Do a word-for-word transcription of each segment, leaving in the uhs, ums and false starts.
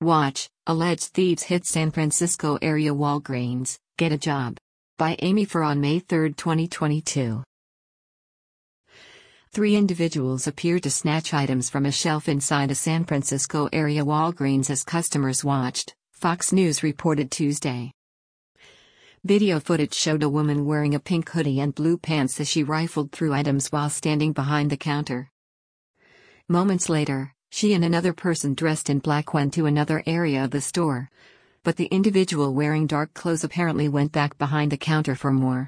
Watch, alleged thieves hit San Francisco area Walgreens, get a job. By Amy Farr on May third, twenty twenty-two. Three individuals appeared to snatch items from a shelf inside a San Francisco area Walgreens as customers watched, Fox News reported Tuesday. Video footage showed a woman wearing a pink hoodie and blue pants as she rifled through items while standing behind the counter. Moments later, she and another person dressed in black went to another area of the store. But the individual wearing dark clothes apparently went back behind the counter for more.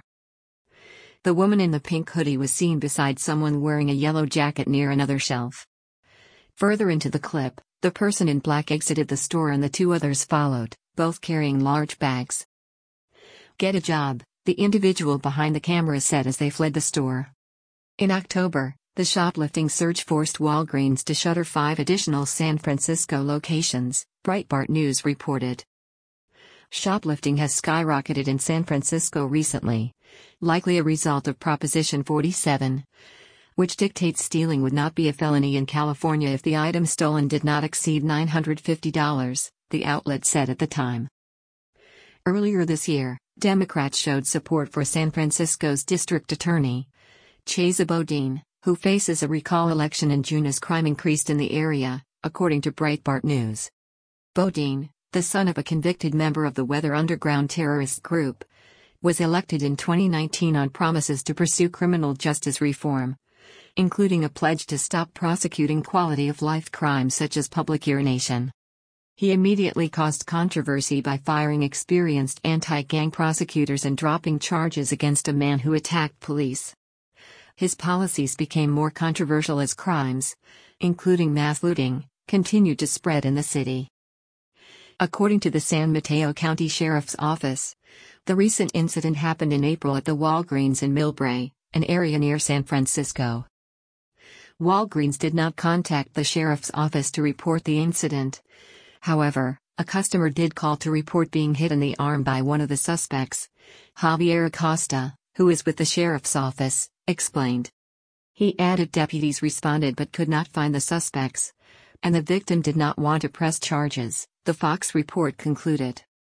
The woman in the pink hoodie was seen beside someone wearing a yellow jacket near another shelf. Further into the clip, the person in black exited the store and the two others followed, both carrying large bags. Get a job, the individual behind the camera said as they fled the store. In October, the shoplifting surge forced Walgreens to shutter five additional San Francisco locations, Breitbart News reported. Shoplifting has skyrocketed in San Francisco recently, likely a result of Proposition forty-seven, which dictates stealing would not be a felony in California if the item stolen did not exceed nine hundred fifty dollars, the outlet said at the time. Earlier this year, Democrats showed support for San Francisco's district attorney, Chesa Boudin, who faces a recall election in June as crime increased in the area, according to Breitbart News. Boudin, the son of a convicted member of the Weather Underground terrorist group, was elected in twenty nineteen on promises to pursue criminal justice reform, including a pledge to stop prosecuting quality-of-life crimes such as public urination. He immediately caused controversy by firing experienced anti-gang prosecutors and dropping charges against a man who attacked police. His policies became more controversial as crimes, including mass looting, continued to spread in the city. According to the San Mateo County Sheriff's Office, the recent incident happened in April at the Walgreens in Millbrae, an area near San Francisco. Walgreens did not contact the sheriff's office to report the incident. However, a customer did call to report being hit in the arm by one of the suspects. Javier Acosta, who is with the sheriff's office, explained. He added deputies responded but could not find the suspects, and the victim did not want to press charges, the Fox report concluded.